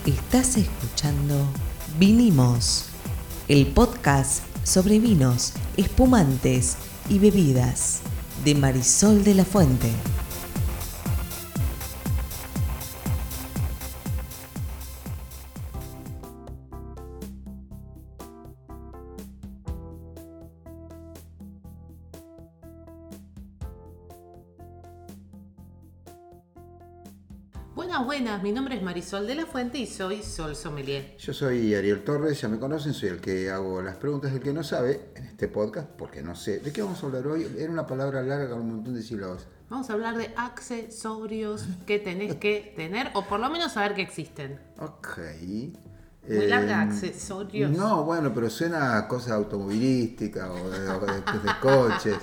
Estás escuchando Vinimos, el podcast sobre vinos, espumantes y bebidas de Marisol de la Fuente. Buenas, mi nombre es Marisol de la Fuente y soy Sol Sommelier. Yo soy Ariel Torres, ya me conocen, soy el que hago las preguntas del que no sabe en este podcast, porque no sé. ¿De qué vamos a hablar hoy? Era una palabra larga con un montón de sílabas. Vamos a hablar de accesorios que tenés que tener, o por lo menos saber que existen. Ok. Muy larga, accesorios. No, bueno, pero suena a cosa automovilística o de coches.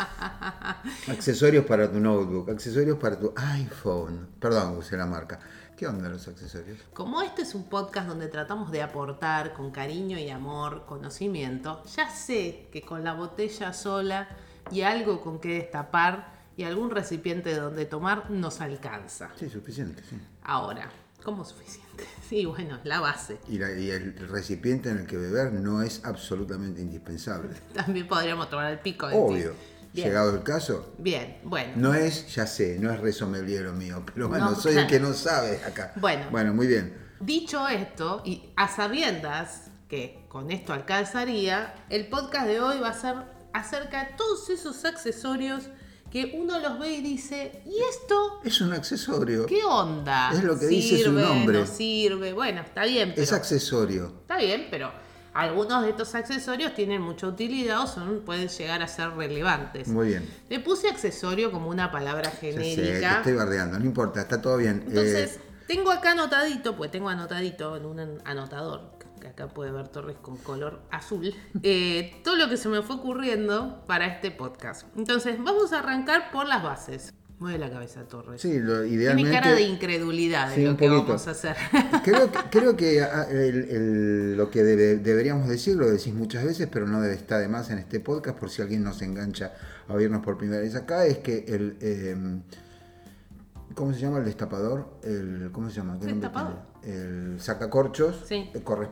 Accesorios para tu notebook, accesorios para tu iPhone. Perdón, usé la marca. ¿Qué onda los accesorios? Como este es un podcast donde tratamos de aportar con cariño y amor, conocimiento, ya sé que con la botella sola y algo con que destapar y algún recipiente donde tomar nos alcanza. Sí, suficiente, sí. Ahora, ¿cómo suficiente? Sí, bueno, la base. Y el recipiente en el que beber no es absolutamente indispensable. También podríamos tomar el pico. Obvio. Bien. Llegado el caso. Bien, bueno. No es, ya sé, no es re sommelier lo mío, pero bueno, No, soy claro. el que no sabe acá. Bueno, muy bien. Dicho esto, y a sabiendas que con esto alcanzaría, el podcast de hoy va a ser acerca de todos esos accesorios que uno los ve y dice, ¿y esto? Es un accesorio. ¿Qué onda? Es lo que dice su nombre. ¿No sirve? Bueno, está bien, pero... Es accesorio. Está bien, pero algunos de estos accesorios tienen mucha utilidad o pueden llegar a ser relevantes. Muy bien. Le puse accesorio como una palabra Ya sé, genérica. te estoy bardeando, no importa, está todo bien. Entonces, tengo acá anotadito, pues tengo anotadito en un anotador, que acá puede ver Torres con color azul, todo lo que se me fue ocurriendo para este podcast. Entonces, vamos a arrancar por las bases. Mueve la cabeza, Torres. Sí, idealmente... Tiene cara de incredulidad de sí, lo que poquito. vamos a hacer. Creo que lo que deberíamos decir, lo decís muchas veces, pero no está de más en este podcast, por si alguien nos engancha a oírnos por primera vez acá, es que ¿cómo se llama el destapador? ¿Cómo se llama? ¿Qué nombre ¿Destapador? tiene? El sacacorchos. Sí.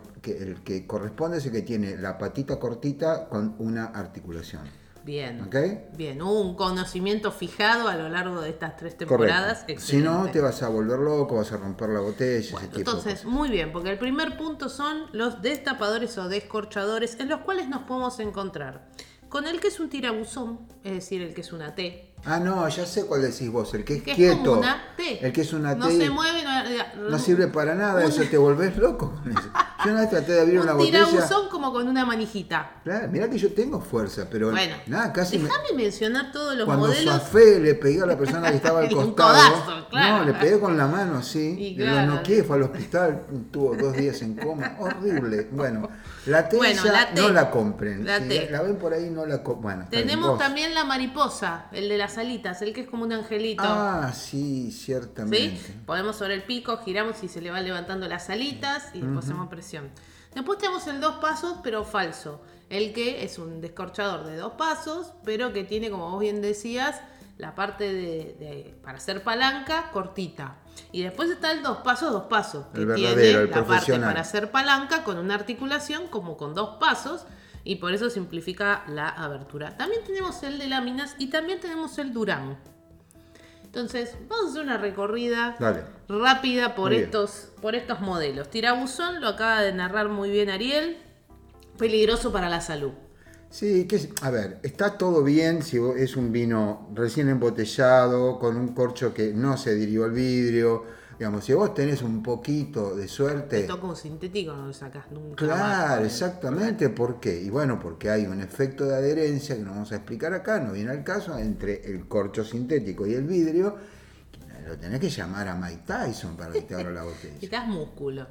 El que corresponde es el que tiene la patita cortita con una articulación. Bien, ¿Ok? bien. Hubo un conocimiento fijado a lo largo de estas 3 temporadas. Correcto. Si no, te vas a volver loco, vas a romper la botella, Bueno, ese tipo de entonces, cosas. muy bien, porque el primer punto son los destapadores o descorchadores, en los cuales nos podemos encontrar con el que es un tirabuzón, es decir, el que es una T. Ah, no, ya sé cuál decís vos, el que es Que quieto. es como una T. El que es una no T. se mueve, No sirve para nada, eso te volvés loco con eso. Yo una vez traté de abrir una un botella. tirabuzón como con una manijita. Claro, mirá que yo tengo fuerza, pero Bueno, nada, casi déjame mencionar todos los cuando modelos. zafé le pegué a la persona que estaba al Un costado. codazo, claro. No, le pegué con la mano así. Y Lo claro. noqué, fue al hospital, tuvo 2 días en coma. Horrible. Bueno, la T Bueno, ya la T. no la compren. La Si T. la ven por ahí, no la compren. Bueno, está bien, Tenemos vos. también la mariposa, el de las alitas, el que es como un angelito. Ah, sí, ciertamente. ¿Sí? Ponemos sobre el pico, giramos y se le van levantando las alitas y después hacemos presión. Después tenemos el 2 pasos, pero falso. El que es un descorchador de 2 pasos, pero que tiene, como vos bien decías, la parte para hacer palanca cortita. Y después está el 2 pasos, que El verdadero, tiene el la parte profesional. para hacer palanca con una articulación como con 2 pasos. Y por eso simplifica la abertura. También tenemos el de láminas y también tenemos el Durán. Entonces, vamos a hacer una recorrida Dale. rápida por Muy bien. por estos modelos. Tirabuzón, lo acaba de narrar muy bien Ariel. Peligroso para la salud. Sí, a ver, está todo bien si es un vino recién embotellado, con un corcho que no se dirigió al vidrio. Digamos, si vos tenés un poquito de Te suerte... toca un sintético, no lo sacás nunca. Claro, más. exactamente. ¿Por qué? Y bueno, porque hay un efecto de adherencia que no vamos a explicar acá, no viene al caso, entre el corcho sintético y el vidrio. Lo tenés que llamar a Mike Tyson para que te abra la botella. Necesitas músculo.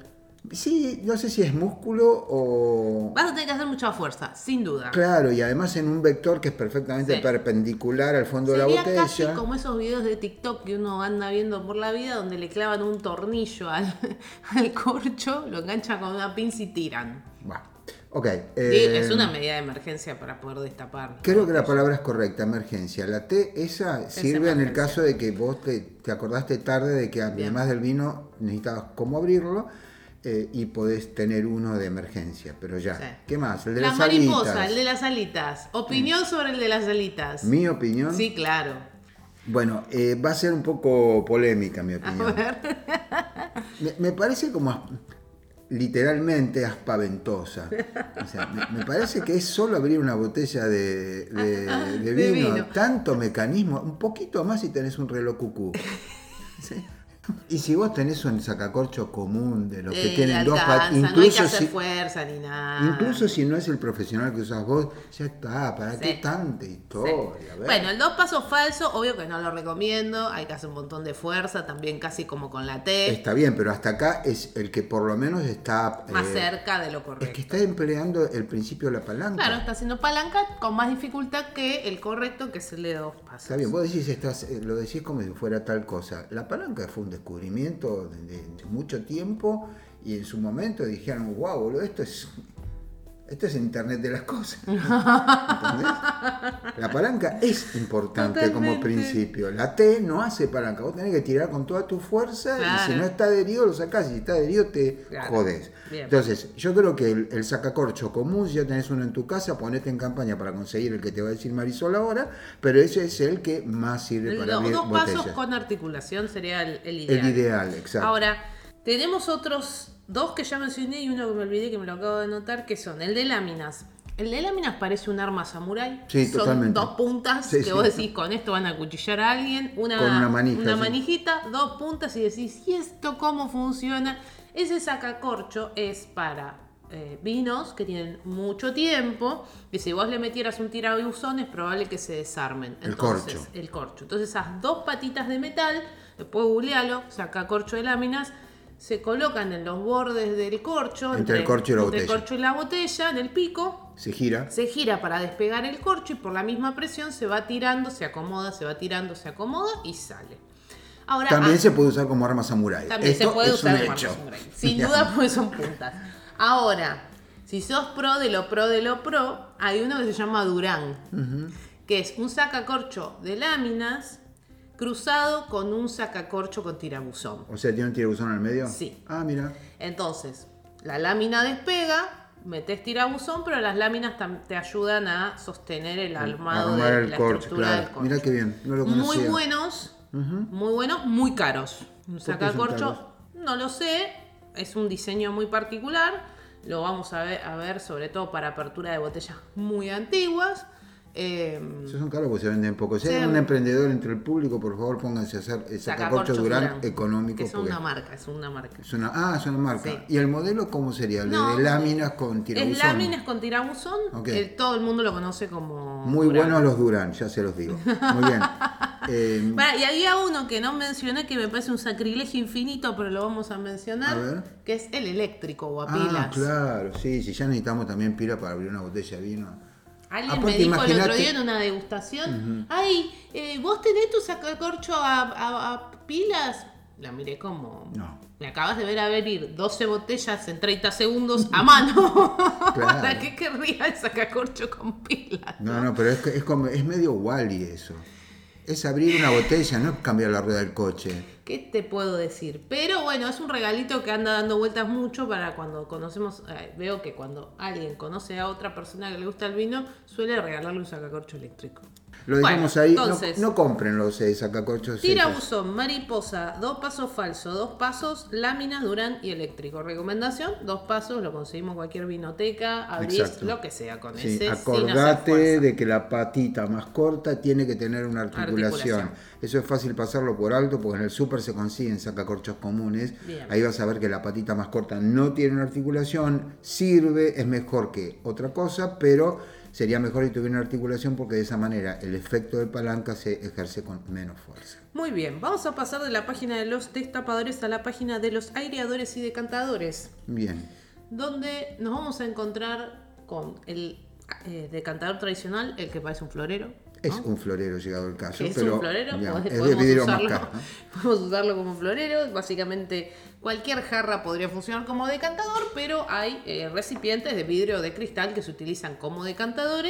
Sí, no sé si es músculo o... Vas a tener que hacer mucha fuerza, sin duda. Claro, y además en un vector que es perfectamente Sí. perpendicular al fondo de la Sería botella. casi como esos videos de TikTok que uno anda viendo por la vida donde le clavan un tornillo al corcho, lo enganchan con una pinza y tiran. Va. Ok. Sí, es una medida de emergencia para poder destapar. Creo que la palabra es correcta, emergencia. La T, esa sirve en el emergencia. caso de que vos te acordaste tarde de que además del vino necesitabas cómo abrirlo. y podés tener uno de emergencia, pero ya. Sí. ¿Qué más? El de La las mariposa, alitas. el de las alitas. Opinión sobre el de las alitas. ¿Mi opinión? Sí, claro. Bueno, va a ser un poco polémica mi opinión. A ver. Me parece como literalmente aspaventosa. O sea, me parece que es solo abrir una botella de vino. Tanto mecanismo, un poquito más si tenés un reloj cucú. ¿Sí? Y si vos tenés un sacacorcho común de los que tienen dos patas, incluso no hay que hacer fuerza ni nada. Incluso si no es el profesional que usas vos, ya está, ¿para qué tanta historia? Sí. Bueno, el 2 pasos falso, obvio que no lo recomiendo, hay que hacer un montón de fuerza, también casi como con la T. Está bien, pero hasta acá es el que por lo menos está más cerca de lo correcto. Es que está empleando el principio de la palanca. Claro, está haciendo palanca con más dificultad que el correcto, que es el de 2 pasos. Está bien, vos decís, lo decís como si fuera tal cosa. La palanca fue un descubrimiento de mucho tiempo y en su momento dijeron, wow, boludo, esto es Internet de las cosas. ¿Entendés? La palanca es importante. Totalmente. Como principio. La T no hace palanca. Vos tenés que tirar con toda tu fuerza, claro. Y si no está adherido lo sacás. Si está adherido te jodés. Bien. Entonces, yo creo que el sacacorcho común, si ya tenés uno en tu casa, ponete en campaña para conseguir el que te va a decir Marisol ahora, pero ese es el que más sirve para abrir botellas. 2 pasos con articulación sería el ideal. El ideal, exacto. Ahora, tenemos otros 2 que ya mencioné y uno que me olvidé, que me lo acabo de anotar, que son el de láminas. El de láminas parece un arma samurái. Sí, son totalmente. 2 puntas que vos decís, con esto van a acuchillar a alguien. Con una manija. Una manijita, 2 puntas y decís, ¿y esto cómo funciona? Ese sacacorcho es para vinos que tienen mucho tiempo, y si vos le metieras un tirabuzón es probable que se desarmen. Entonces, el corcho. Entonces esas 2 patitas de metal, después googlealo, sacacorcho de láminas, se colocan en los bordes del corcho, entre el corcho y la botella. El corcho y la botella, en el pico. Se gira. Se gira para despegar el corcho y por la misma presión se va tirando, se acomoda, se va tirando, se acomoda y sale. Ahora, también se puede usar como arma samurái. También se puede usar como arma samurái. Sin duda, pues son puntas. Ahora, si sos pro de lo pro, hay uno que se llama Durán, que es un sacacorcho de láminas cruzado con un sacacorcho con tirabuzón. O sea, ¿tiene un tirabuzón en el medio? Sí. Ah, mira. Entonces, la lámina despega, metes tirabuzón, pero las láminas te ayudan a sostener el armado de la estructura del corcho. Mira qué bien, no lo conocía. Muy buenos, muy caros. Un sacacorcho, no lo sé, es un diseño muy particular. Lo vamos a ver sobre todo para apertura de botellas muy antiguas. Esos son caros porque se venden poco. Si hay un emprendedor entre el público, por favor pónganse a hacer el sacacorcho Durán económico. Es una marca. Es una marca. Es una marca. Sí. ¿Y el modelo cómo sería? ¿El de láminas con tirabuzón? Es láminas con tirabuzón. Okay. Todo el mundo lo conoce como muy Durán. Buenos los Durán, ya se los digo. Muy bien. Y había uno que no mencioné que me parece un sacrilegio infinito, pero lo vamos a mencionar, que es el eléctrico o a pilas. Claro, sí, ya necesitamos también pila para abrir una botella de vino. Alguien me dijo el otro día en una degustación, ¿vos tenés tu sacacorcho a pilas? La miré como, no. Me acabas de ver abrir 12 botellas en 30 segundos a mano. Claro. ¿Para qué querría el sacacorcho con pilas? No, pero es medio Wall-E eso. Es abrir una botella, no es cambiar la rueda del coche. ¿Qué te puedo decir? Pero bueno, es un regalito que anda dando vueltas mucho para cuando conocemos. Veo que cuando alguien conoce a otra persona que le gusta el vino, suele regalarle un sacacorcho eléctrico. Lo dejamos ahí. Entonces, no compren los sacacorchos. Tirabuzón, mariposa, 2 pasos falso, 2 pasos, láminas, Durán y eléctrico. Recomendación, 2 pasos, lo conseguimos en cualquier vinoteca, abrís, lo que sea con ese. Acordate de que la patita más corta tiene que tener una articulación. Eso es fácil pasarlo por alto porque en el súper se consiguen sacacorchos comunes. Bien. Ahí vas a ver que la patita más corta no tiene una articulación, sirve, es mejor que otra cosa, pero sería mejor si tuviera una articulación porque de esa manera el efecto de palanca se ejerce con menos fuerza. Muy bien, vamos a pasar de la página de los destapadores a la página de los aireadores y decantadores. Bien. Donde nos vamos a encontrar con el decantador tradicional, el que parece un florero. Es un florero llegado el caso, es pero un florero, digamos, es de vidrio más caro, ¿no? Podemos usarlo como florero. Básicamente cualquier jarra podría funcionar como decantador, pero hay recipientes de vidrio o de cristal que se utilizan como decantadores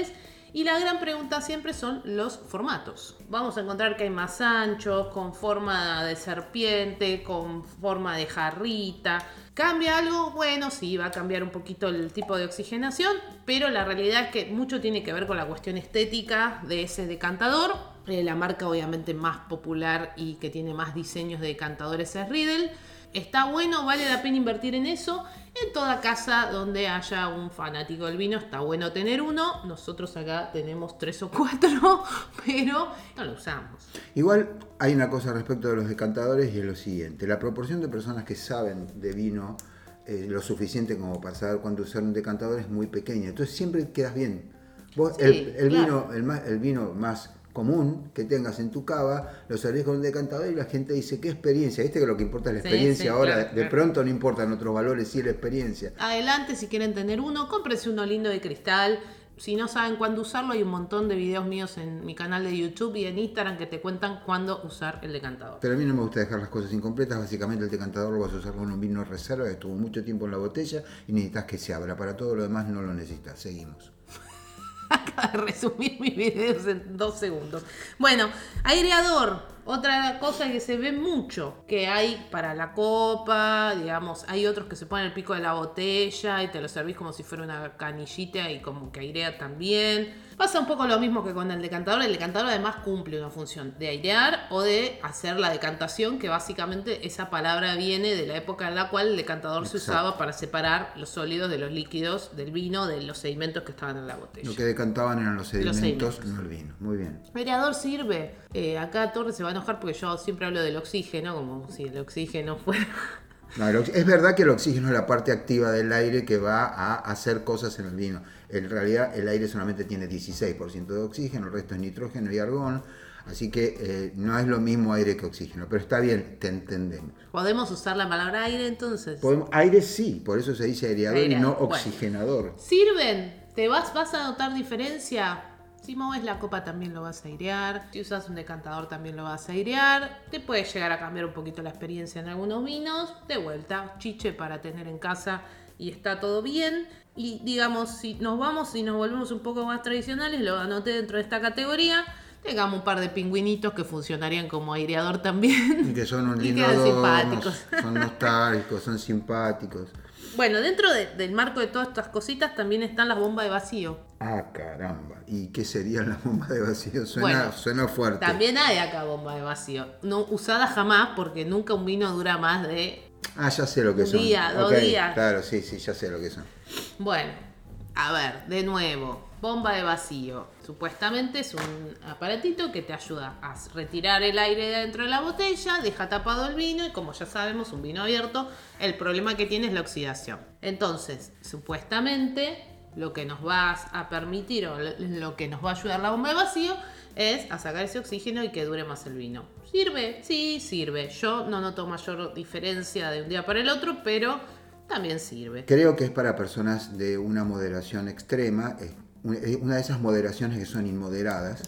Y la gran pregunta siempre son los formatos. Vamos a encontrar que hay más anchos, con forma de serpiente, con forma de jarrita. ¿Cambia algo? Bueno, sí, va a cambiar un poquito el tipo de oxigenación, pero la realidad es que mucho tiene que ver con la cuestión estética de ese decantador. La marca obviamente más popular y que tiene más diseños de decantadores es Riedel. Está bueno, vale la pena invertir en eso. En toda casa donde haya un fanático del vino está bueno tener uno. Nosotros acá tenemos 3 o 4, pero no lo usamos. Igual hay una cosa respecto de los decantadores y es lo siguiente. La proporción de personas que saben de vino lo suficiente como para saber cuándo usar un decantador es muy pequeña. Entonces siempre quedas bien. Vos, Sí, claro. el vino más común que tengas en tu cava, lo servís con un decantador y la gente dice, ¿qué experiencia? Viste que lo que importa es la experiencia. Sí, Ahora, claro, de claro. pronto no importan otros valores, sí la experiencia. Adelante, si quieren tener uno, cómprense uno lindo de cristal. Si no saben cuándo usarlo, hay un montón de videos míos en mi canal de YouTube y en Instagram que te cuentan cuándo usar el decantador. Pero a mí no me gusta dejar las cosas incompletas. Básicamente el decantador lo vas a usar con un vino reserva que estuvo mucho tiempo en la botella y necesitas que se abra. Para todo lo demás no lo necesitas. Seguimos. Acabo de resumir mis videos en 2 segundos. Bueno, aireador. Otra cosa que se ve mucho, que hay para la copa, digamos, hay otros que se ponen el pico de la botella y te lo servís como si fuera una canillita y como que airea también. Pasa un poco lo mismo que con el decantador. El decantador además cumple una función de airear o de hacer la decantación, que básicamente esa palabra viene de la época en la cual el decantador se usaba para separar los sólidos de los líquidos del vino, de los sedimentos que estaban en la botella. Lo que decantaban eran los sedimentos, no el vino. Muy bien. Aireador sirve. Acá Torres se va a enojar porque yo siempre hablo del oxígeno, como si el oxígeno fuera... No, es verdad que el oxígeno es la parte activa del aire que va a hacer cosas en el vino. En realidad el aire solamente tiene 16% de oxígeno, el resto es nitrógeno y argón. Así que no es lo mismo aire que oxígeno, pero está bien, te entendemos. ¿Podemos usar la palabra aire entonces? Aire sí, por eso se dice aireador y no Aireador, oxigenador. Bueno. ¿Sirven? ¿Vas a notar diferencia? Si moves la copa también lo vas a airear. Si usas un decantador también lo vas a airear. Te puede llegar a cambiar un poquito la experiencia en algunos vinos. De vuelta, chiche para tener en casa y está todo bien. Y digamos, si nos volvemos un poco más tradicionales, lo anoté dentro de esta categoría. Tengamos un par de pingüinitos que funcionarían como aireador también. Y que son un Y lindo quedan adorno, simpáticos. son nostálgicos, son simpáticos. Bueno, dentro del marco de todas estas cositas también están las bombas de vacío. Ah, caramba. ¿Y qué serían las bombas de vacío? Bueno, Suena fuerte. También hay acá bomba de vacío. No usada jamás porque nunca un vino dura más de... Ah, ya sé lo que son. Un día, 2 Ok, días. Claro, sí, ya sé lo que son. Bueno, a ver, de nuevo, bomba de vacío. Supuestamente es un aparatito que te ayuda a retirar el aire de dentro de la botella, deja tapado el vino y como ya sabemos, un vino abierto, el problema que tiene es la oxidación. Entonces, supuestamente, lo que nos va a permitir o lo que nos va a ayudar la bomba de vacío es a sacar ese oxígeno y que dure más el vino. ¿Sirve? Sí, sirve. Yo no noto mayor diferencia de un día para el otro, pero también sirve. Creo que es para personas de una moderación extrema, una de esas moderaciones que son inmoderadas,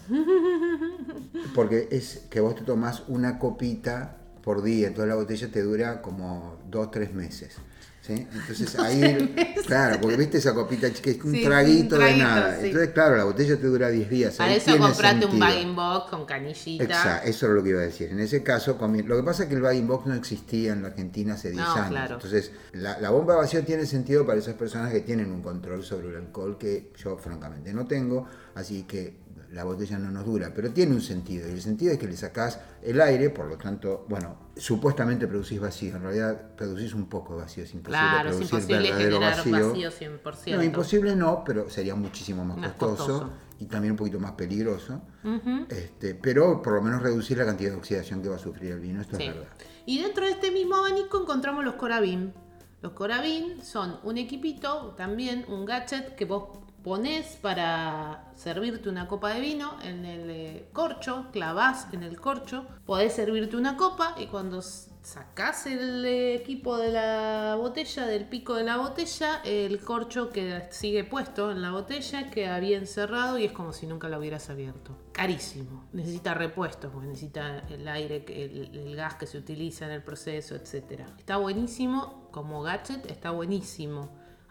porque es que vos te tomás una copita por día, entonces la botella te dura como 2-3 meses. ¿Sí? Entonces ahí, claro, porque viste esa copita que es un traguito de nada. Sí. Entonces, claro, la botella te dura 10 días. Para ahí eso tiene comprate sentido. un bag-in-box con canillita. Exacto, eso era lo que iba a decir. En ese caso, lo que pasa es que el bag-in-box no existía en la Argentina hace 10 años. Claro. Entonces, la bomba de vacío tiene sentido para esas personas que tienen un control sobre el alcohol que yo francamente no tengo, así que la botella no nos dura, pero tiene un sentido, y el sentido es que le sacás el aire, por lo tanto, bueno, supuestamente producís vacío, en realidad producís un poco de vacío, es imposible Claro, es producir imposible verdadero generar vacío. 100%. No, imposible no, pero sería muchísimo más costoso costoso. y también un poquito más peligroso, pero por lo menos reducir la cantidad de oxidación que va a sufrir el vino, esto Sí. es verdad. Y dentro de este mismo abanico encontramos los Coravin. Los Coravin son un equipito, también un gadget que vos ponés para servirte una copa de vino en el corcho, clavás en el corcho, podés servirte una copa y cuando sacás el equipo de la botella, del pico de la botella, el corcho que sigue puesto en la botella queda bien cerrado y es como si nunca lo hubieras abierto. Carísimo, necesita repuestos, porque necesita el aire, el gas que se utiliza en el proceso, etc. Está buenísimo, como gadget está buenísimo.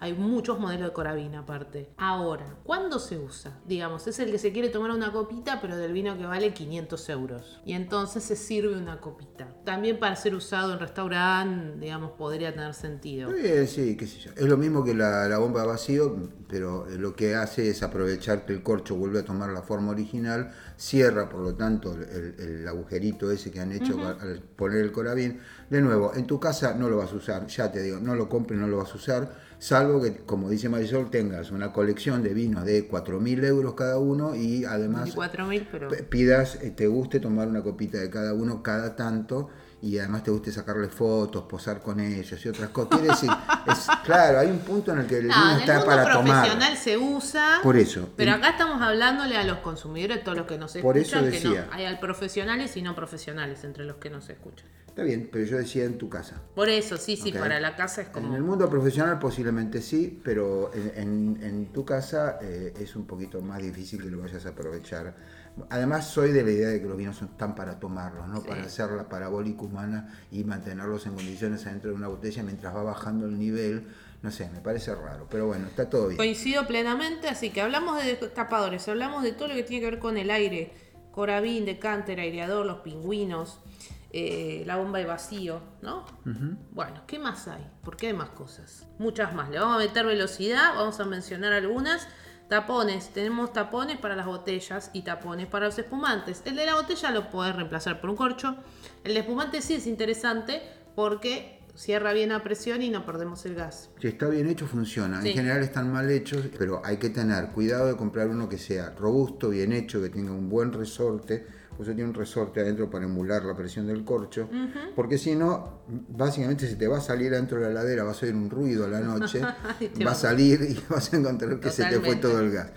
Hay muchos modelos de Coravin aparte. Ahora, ¿cuándo se usa? Digamos, es el que se quiere tomar una copita, pero del vino que vale 500 euros. Y entonces se sirve una copita. También para ser usado en restaurante, digamos, podría tener sentido. Sí, qué sé yo. Es lo mismo que la bomba de vacío, pero lo que hace es aprovechar que el corcho vuelve a tomar la forma original, cierra, por lo tanto, el agujerito ese que han hecho al poner el Coravin. De nuevo, en tu casa no lo vas a usar, ya te digo, no lo compres, no lo vas a usar, salvo que, como dice Marisol, tengas una colección de vinos de 4.000 euros cada uno y además 4.000, pero pidas, te guste tomar una copita de cada uno cada tanto. Y además te guste sacarle fotos, posar con ellos y otras cosas. Quiere decir, claro, hay un punto en el que el vino está para tomar. En el mundo profesional se usa. Por eso. Pero acá estamos hablándole a los consumidores, todos los que nos escuchan. Por eso decía. Que no, hay profesionales y no profesionales entre los que nos escuchan. Está bien, pero yo decía en tu casa. Por eso, sí, Okay. para la casa es como... En el mundo profesional posiblemente sí, pero en tu casa es un poquito más difícil que lo vayas a aprovechar. Además, soy de la idea de que los vinos están para tomarlos, no para hacer la parabólica humana y mantenerlos en condiciones adentro de una botella mientras va bajando el nivel. No sé, me parece raro, pero bueno, está todo bien. Coincido plenamente, así que hablamos de tapadores, hablamos de todo lo que tiene que ver con el aire. Coravin, decanter, aireador, los pingüinos, la bomba de vacío, ¿no? Bueno, ¿qué más hay? Porque hay más cosas, muchas más. Le vamos a meter velocidad, vamos a mencionar algunas. Tapones, tenemos tapones para las botellas y tapones para los espumantes. El de la botella lo podés reemplazar por un corcho. El de espumante sí es interesante porque cierra bien a presión y no perdemos el gas. Si está bien hecho, funciona. Sí. En general están mal hechos, pero hay que tener cuidado de comprar uno que sea robusto, bien hecho, que tenga un buen resorte. Pues tiene un resorte adentro para emular la presión del corcho, porque si no, básicamente se te va a salir adentro de la heladera, vas a oír un ruido a la noche, va a salir y vas a encontrar que se te fue todo el gas.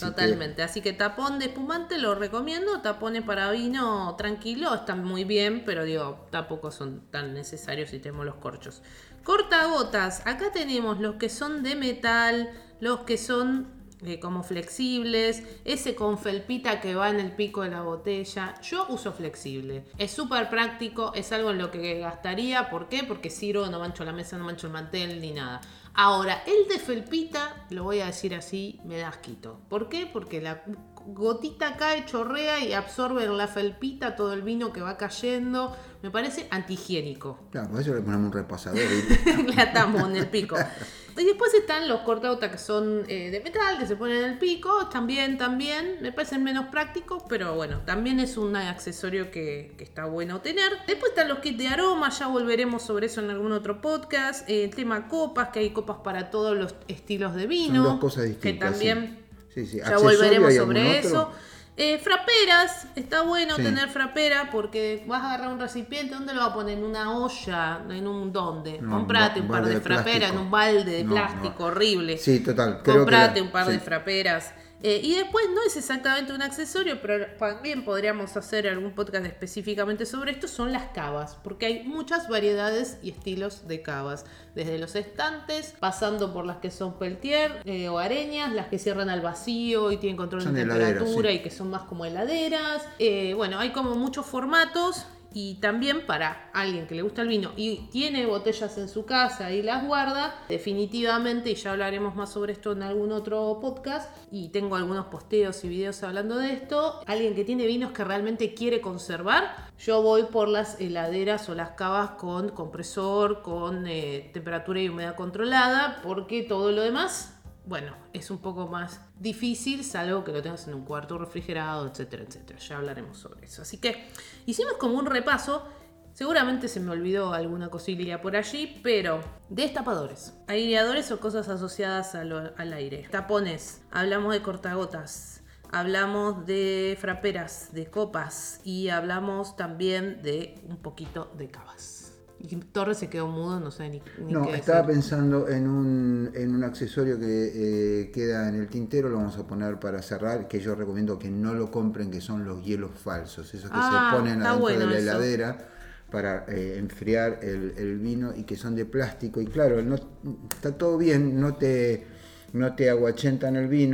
Así que tapón de espumante lo recomiendo, tapones para vino tranquilo, están muy bien, pero digo, tampoco son tan necesarios si tenemos los corchos. Cortagotas, acá tenemos los que son de metal, los que son como flexibles, ese con felpita que va en el pico de la botella. Yo uso flexible, es súper práctico, es algo en lo que gastaría. ¿Por qué? Porque sirvo, no mancho la mesa, no mancho el mantel ni nada. Ahora, el de felpita, lo voy a decir así, me da asquito. ¿Por qué? Porque la gotita cae, chorrea y absorbe en la felpita todo el vino que va cayendo. Me parece antihigiénico. Claro, por eso le ponemos un repasador. Le atamos en el pico. Y después están los cortagotas que son de metal, que se ponen en el pico. También, me parecen menos prácticos, pero bueno, también es un accesorio que está bueno tener. Después están los kits de aroma, ya volveremos sobre eso en algún otro podcast. El tema copas, que hay copas para todos los estilos de vino. Son dos cosas distintas. Que también sí. Ya volveremos sobre otro? eso. Fraperas, está bueno tener frapera porque vas a agarrar un recipiente, ¿dónde lo vas a poner? En una olla, en un ¿dónde? No, Comprate un par de fraperas en un balde de plástico horrible. Sí, total. Comprate un par de fraperas. Y después no es exactamente un accesorio, pero también podríamos hacer algún podcast específicamente sobre esto, son las cavas, porque hay muchas variedades y estilos de cavas, desde los estantes, pasando por las que son peltier o areñas, las que cierran al vacío y tienen control de temperatura y que son más como heladeras. Bueno, hay como muchos formatos. Y también para alguien que le gusta el vino y tiene botellas en su casa y las guarda, definitivamente, y ya hablaremos más sobre esto en algún otro podcast, y tengo algunos posteos y videos hablando de esto, alguien que tiene vinos que realmente quiere conservar, yo voy por las heladeras o las cavas con compresor, con temperatura y humedad controlada, porque todo lo demás... Bueno, es un poco más difícil, salvo que lo tengas en un cuarto refrigerado, etcétera, etcétera. Ya hablaremos sobre eso. Así que hicimos como un repaso. Seguramente se me olvidó alguna cosilla por allí, pero destapadores, aireadores o cosas asociadas al aire. Tapones, hablamos de cortagotas, hablamos de fraperas, de copas y hablamos también de un poquito de cavas. Y Torres se quedó mudo, no sé ni no, qué estaba decir. pensando en un accesorio que queda en el tintero, lo vamos a poner para cerrar, que yo recomiendo que no lo compren, que son los hielos falsos, esos que se ponen adentro de la heladera para enfriar el vino y que son de plástico. Y claro, está todo bien, no te aguachentan el vino,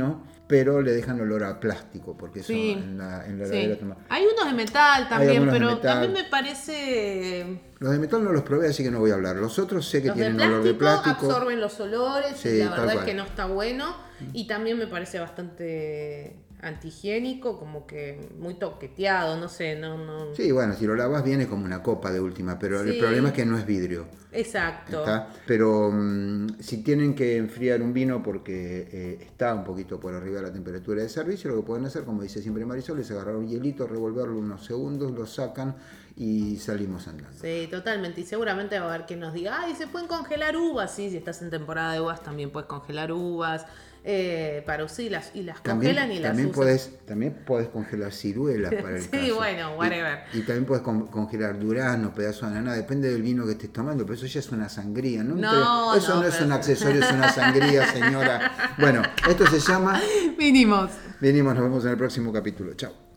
pero le dejan olor a plástico, porque eso Sí, en la sí. heladera toma. Hay unos de metal también, algunos de pero metal. también me parece... Los de metal no los probé, así que no voy a hablar. Los otros sé que Los de tienen olor de plástico plástico. absorben los olores Sí, y la tal verdad es cual. que no está bueno. Y también me parece bastante antihigiénico, como que muy toqueteado, no sé, no. Sí, bueno, si lo lavas viene como una copa de última, pero el Sí. problema es que no es vidrio. Exacto. ¿Está? Pero si tienen que enfriar un vino porque está un poquito por arriba de la temperatura de servicio, lo que pueden hacer, como dice siempre Marisol, es agarrar un hielito, revolverlo unos segundos, lo sacan y salimos andando. Sí, totalmente. Y seguramente va a haber quien nos diga, ay, ¿se pueden congelar uvas? Sí, si estás en temporada de uvas también puedes congelar uvas. Para sí, las congelan y las usan. También podés congelar ciruelas para el Sí, caso. bueno, whatever. Y también podés congelar duraznos, pedazos de ananá, depende del vino que estés tomando, pero eso ya es una sangría. No, eso no es un accesorio, es una sangría, señora. Bueno, esto se llama... Vinimos. Venimos, nos vemos en el próximo capítulo. Chao.